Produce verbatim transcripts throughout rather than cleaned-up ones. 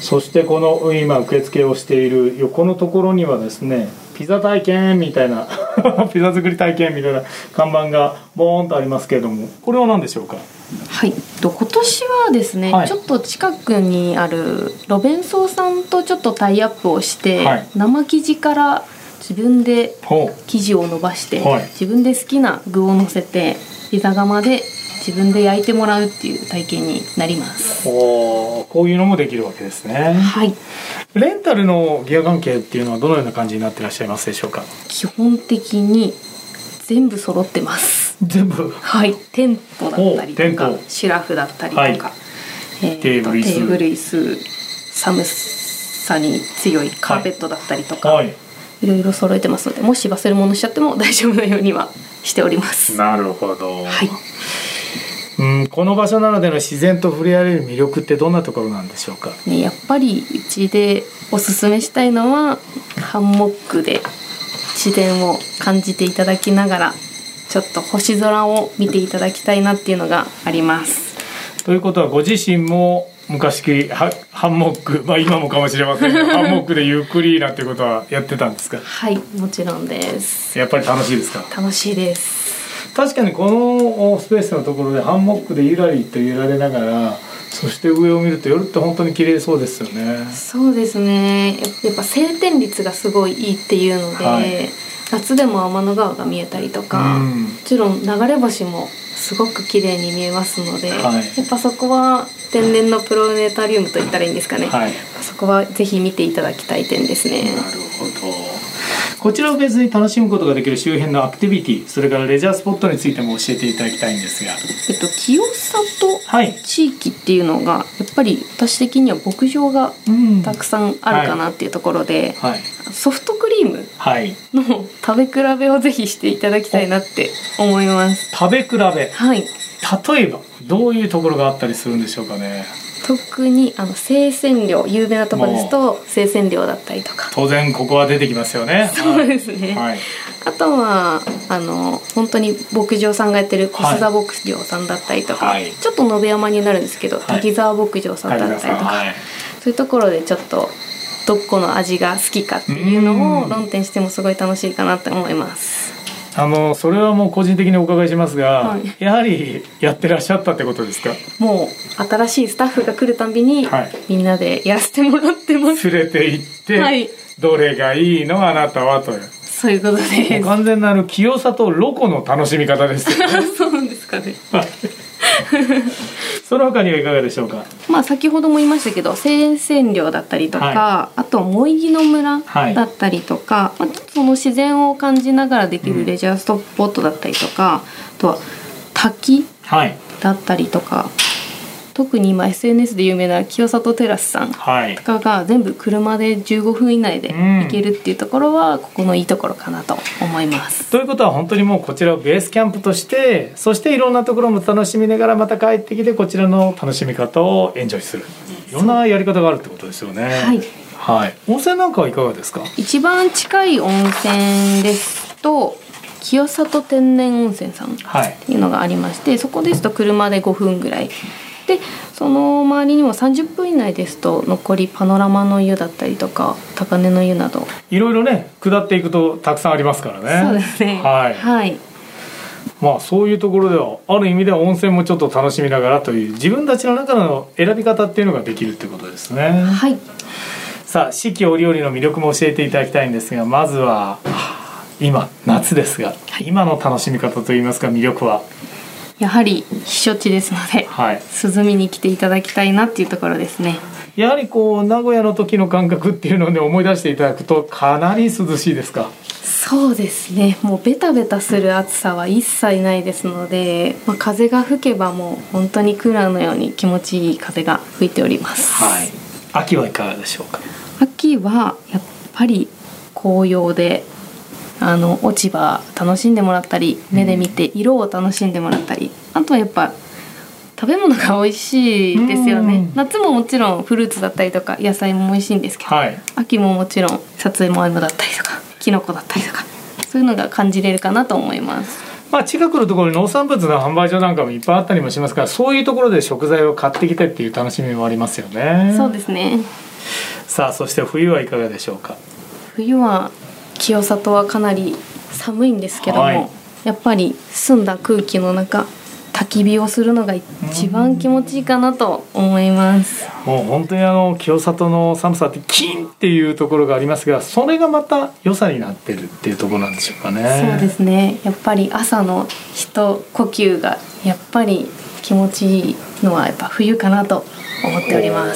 そしてこの今受付をしている横のところにはですね、ピザ体験みたいなピザ作り体験みたいな看板がボーンとありますけれども、これは何でしょうか？ はい、今年はですね、はい、ちょっと近くにあるロベンソーさんとちょっとタイアップをして、はい、生生地から自分で生地を伸ばして、はい、自分で好きな具を乗せてピザ窯で自分で焼いてもらうっていう体験になります。 お、こういうのもできるわけですね。 はい。 レンタルのギア関係っていうのはどのような感じになっていらっしゃいますでしょうか？ 基本的に全部揃ってます。 全部？ はい。テントだったりとかシュラフだったりとか、はい、えー、テーブル椅子、テーブル椅子、寒さに強いカーペットだったりとか、はいはい、いろいろ揃えてますので、もし忘れ物しちゃっても大丈夫なようにはしております。 なるほど。 はい。 うん、この場所ならでの自然と触れ合える魅力ってどんなところなんでしょうか？ ね、やっぱりうちでおすすめしたいのはハンモックで自然を感じていただきながらちょっと星空を見ていただきたいなっていうのがあります。 ということはご自身も昔ハンモック、まあ今もかもしれませんがハンモックでゆっくりなんていうことはやってたんですか？ はい、もちろんです。 やっぱり楽しいですか？ 楽しいです。 確かにこのスペースのところでハンモックでゆらりと揺られながら、そして上を見ると夜って本当に綺麗そうですよね。 そうですね。やっぱ晴天率がすごいいいっていうので、はい、夏でも天の川が見えたりとか、うん、もちろん流れ星もすごく綺麗に見えますので、はい、やっぱそこは天然のプロネタリウムと言ったらいいんですかね、はい、そこはぜひ見ていただきたい点ですね。 なるほど。こちらを別に楽しむことができる周辺のアクティビティ、それからレジャースポットについても教えていただきたいんですが、えっと、清里地域っていうのが、はい、やっぱり私的には牧場がたくさんあるかなっていうところで、はいはい、ソフトクリームの食べ比べをぜひしていただきたいなって思います。 食べ比べ、はい、例えばどういうところがあったりするんでしょうかね？ 特にあの生鮮量、有名なところですと生鮮量だったりとか、 当然ここは出てきますよね。 そうですね、はい、あとはあの本当に牧場さんがやってる小須田牧場さんだったりとか、はい、ちょっと延山になるんですけど、はい、滝沢牧場さんだったりとか、はい、そういうところでちょっとどこの味が好きかっていうのを論点してもすごい楽しいかなって思います。 あのそれはもう個人的にお伺いしますが、はい、やはりやってらっしゃったってことですか？ もう新しいスタッフが来るたびに、はい、みんなでやらせてもらってます。 連れて行って、はい、どれがいいのあなたはという、 そういうことです。 完全なる清里ロコの楽しみ方ですよね。 そうなんですかね。 その他にはいかがでしょうか？ まあ、先ほども言いましたけど生鮮量だったりとか、はい、あと萌木の村だったりとか、はい、まあ、その自然を感じながらできるレジャースポットだったりとか、うん、あとは滝だったりとか、はい、特に今 エスエヌエス で有名な清里テラスさんとかが全部車でじゅうごふん以内で行けるっていうところはここのいいところかなと思います。 ということは本当にもうこちらをベースキャンプとして、そしていろんなところも楽しみながらまた帰ってきてこちらの楽しみ方をエンジョイする、いろんなやり方があるってことですよね。はい、はい、温泉なんかはいかがですか？ 一番近い温泉ですと清里天然温泉さんっていうのがありまして、はい、そこですと車でごふんぐらいで、その周りにもさんじゅっぷん以内ですと残りパノラマの湯だったりとか高根の湯などいろいろね下っていくとたくさんありますからね。 そうですね、はい、はい、 まあそういうところではある意味では温泉もちょっと楽しみながらという自分たちの中の選び方っていうのができるってことですね。 はい。 さあ四季折々の魅力も教えていただきたいんですが、まずは今夏ですが、はい、今の楽しみ方といいますか魅力はやはり避暑地ですので、はい、涼みに来ていただきたいなっていうところですね。 やはりこう名古屋の時の感覚っていうのを、ね、思い出していただくとかなり涼しいですか？ そうですね、もうベタベタする暑さは一切ないですので、まあ、風が吹けばもう本当にクーラーのように気持ちいい風が吹いております。 はい、秋はいかがでしょうか？ 秋はやっぱり紅葉であの落ち葉楽しんでもらったり、目で見て色を楽しんでもらったり、うん、あとはやっぱ食べ物が美味しいですよね。夏ももちろんフルーツだったりとか野菜も美味しいんですけど、はい、秋ももちろんさつまいもだったりとかきのこだったりとか、そういうのが感じれるかなと思います。 まあ、近くのところに農産物の販売所なんかもいっぱいあったりもしますから、そういうところで食材を買ってきてっていう楽しみもありますよね。 そうですね。 さあそして冬はいかがでしょうか。 冬は清里はかなり寒いんですけども、はい、やっぱり澄んだ空気の中焚き火をするのが一番気持ちいいかなと思います。 もう本当にあの清里の寒さってキンっていうところがありますが、それがまた良さになってるっていうところなんでしょうかね。 そうですね、やっぱり朝の一呼吸がやっぱり気持ちいいのはやっぱ冬かなと思っております。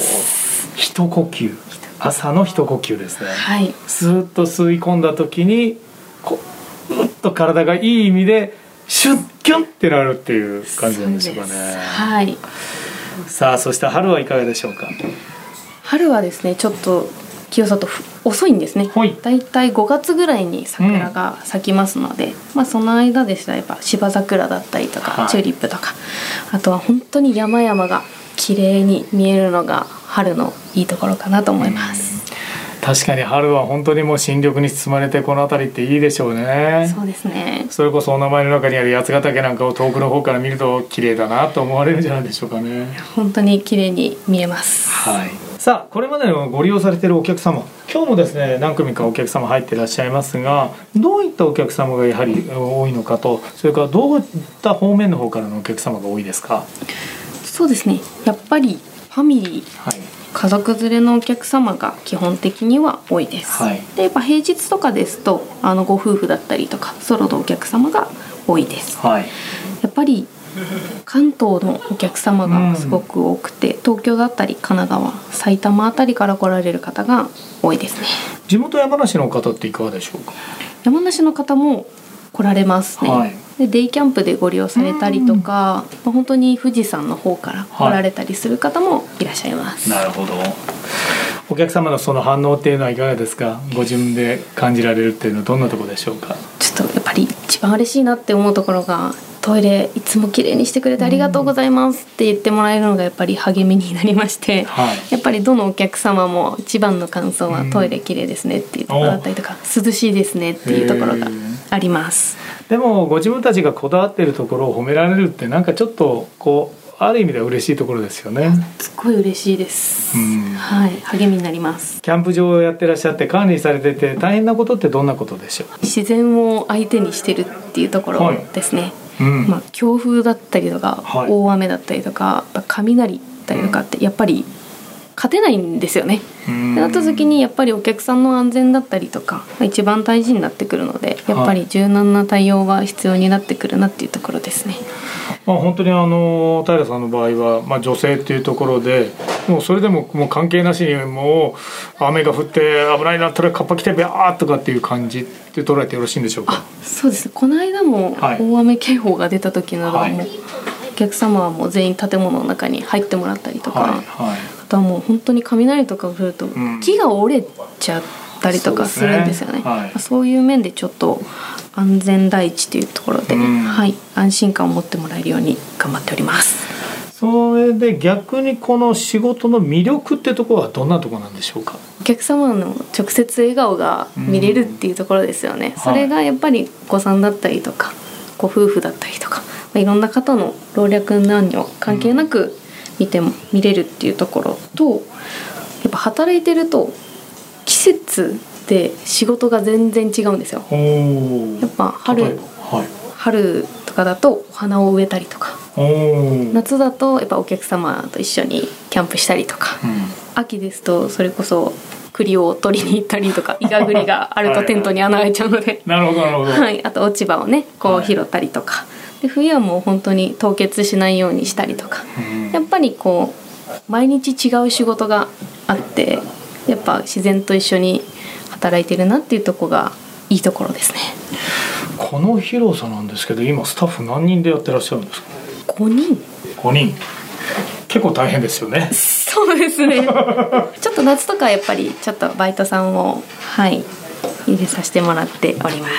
一呼吸、朝の一呼吸ですね。 はい、 スーッと吸い込んだ時にこううっと体がいい意味でシュッキュンってなるっていう感じなんでしょうかね。 はい。 さあそして春はいかがでしょうか。 春はですねちょっと清里遅いんですね。だいたいごがつぐらいに桜が咲きますので、うん、まあその間でしたらやっぱ芝桜だったりとか、はい、チューリップとか、あとは本当に山々が綺麗に見えるのが春のいいところかなと思います。 うん、確かに春は本当にもう新緑に包まれてこの辺りっていいでしょうね。 そうですね。 それこそお名前の中にある八ヶ岳なんかを遠くの方から見ると綺麗だなと思われるんじゃないでしょうかね。 本当に綺麗に見えます。 はい。さあこれまでのご利用されているお客様、今日もですね何組かお客様入っていらっしゃいますが、どういったお客様がやはり多いのかと、それからどういった方面の方からのお客様が多いですか。 そうですね、やっぱりファミリー、はい、家族連れのお客様が基本的には多いです。はい、でやっぱ平日とかですとあのご夫婦だったりとかソロのお客様が多いです。はい、やっぱり関東のお客様がすごく多くて、うん、東京だったり神奈川、埼玉あたりから来られる方が多いですね。 地元山梨の方っていかがでしょうか。 山梨の方も来られますね。はい、でデイキャンプでご利用されたりとか、うん、本当に富士山の方から来られたりする方もいらっしゃいます。 はい、なるほど。お客様のその反応っていうのはいかがですか。ご自分で感じられるっていうのはどんなところでしょうか。 ちょっとやっぱり一番嬉しいなって思うところが、トイレいつも綺麗にしてくれてありがとうございますって言ってもらえるのがやっぱり励みになりまして、はい、やっぱりどのお客様も一番の感想はトイレ綺麗ですねっていうところだったりとか、涼しいですねっていうところがあります。 でもご自分たちがこだわっているところを褒められるってなんかちょっとこうある意味では嬉しいところですよね。 すごい嬉しいです。うん、はい、励みになります。 キャンプ場をやってらっしゃって管理されてて大変なことってどんなことでしょう。 自然を相手にしてるっていうところですね。はい、うん、まあ、強風だったりとか、はい、大雨だったりとか雷だったりとかってやっぱり勝てないんですよね。ってなった時にやっぱりお客さんの安全だったりとか一番大事になってくるので、やっぱり柔軟な対応が必要になってくるなっていうところですね。 まあ、本当にあの平さんの場合は、まあ、女性っていうところでもうそれでももう関係なしにもう雨が降って危ないなったらカッパ着てビャーとかっていう感じって捉えてよろしいんでしょうか。 あ、そうです。この間も大雨警報が出た時などはもう、はい、お客様はもう全員建物の中に入ってもらったりとか、はいはい、あとはもう本当に雷とか降ると木が折れちゃったりとかするんですよね。そうですね。はい、そういう面でちょっと安全第一というところで、はい、安心感を持ってもらえるように頑張っております。 それで逆にこの仕事の魅力ってところはどんなところなんでしょうか。 お客様の直接笑顔が見れるっていうところですよね。それがやっぱりお子さんだったりとかご夫婦だったりとか、いろんな方の老若男女関係なく見ても見れるっていうところと、やっぱ働いてると季節で仕事が全然違うんですよ。やっぱ春、はい、春とかだとお花を植えたりとか、夏だとやっぱお客様と一緒にキャンプしたりとか、うん、秋ですとそれこそ栗を取りに行ったりとか、イガグリがあるとテントに穴開いちゃうのでなるほどなるほど、 はい、あと落ち葉をねこう拾ったりとか、はい、で冬はもう本当に凍結しないようにしたりとか、うん、やっぱりこう毎日違う仕事があって、やっぱ自然と一緒に働いてるなっていうところがいいところですね。 この広さなんですけど、今スタッフ何人でやってらっしゃるんですか。 ごにん。 ごにん、結構大変ですよね。 そうですねちょっと夏とかやっぱりちょっとバイトさんをはい入れさせてもらっております。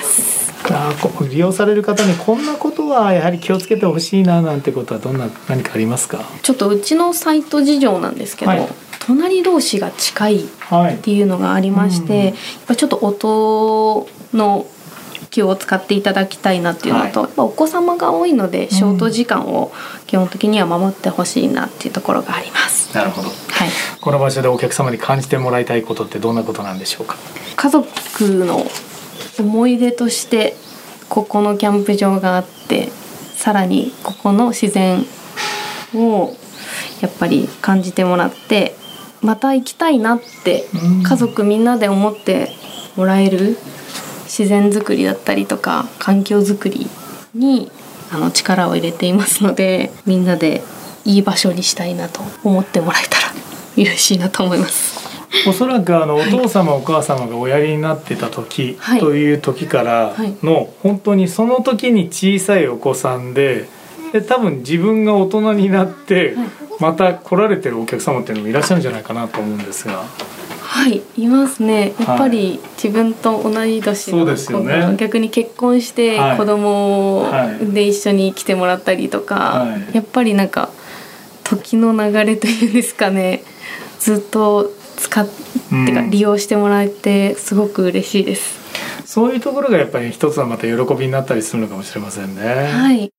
あ、利用される方にこんなことはやはり気をつけてほしいななんてことはどんな何かありますか。 ちょっとうちのサイト事情なんですけど、はい、隣同士が近いっていうのがありまして、はい、うん、やっぱちょっと音の気を使っていただきたいなっていうのと、はい、お子様が多いのでショート時間を基本的には守ってほしいなっていうところがあります。 なるほど、 はい、 この場所でお客様に感じてもらいたいことってどんなことなんでしょうか？ 家族の思い出としてここのキャンプ場があって、さらにここの自然をやっぱり感じてもらって、また行きたいなって家族みんなで思ってもらえる自然づくりだったりとか環境づくりにあの力を入れていますので、みんなでいい場所にしたいなと思ってもらえたら嬉しいなと思います。 おそらくあのお父様、はい、お母様がおやりになってた時、はい、という時からの、はい、本当にその時に小さいお子さんで、で多分自分が大人になってまた来られてるお客様っていうのもいらっしゃるんじゃないかなと思うんですが。 はい、いますね。やっぱり自分と同い年の子が逆に結婚して子供で一緒に来てもらったりとか、はいはい、やっぱりなんか時の流れというんですかね、ずっと使ってか利用してもらえてすごく嬉しいです。 そういうところがやっぱり一つはまた喜びになったりするのかもしれませんね。 はい。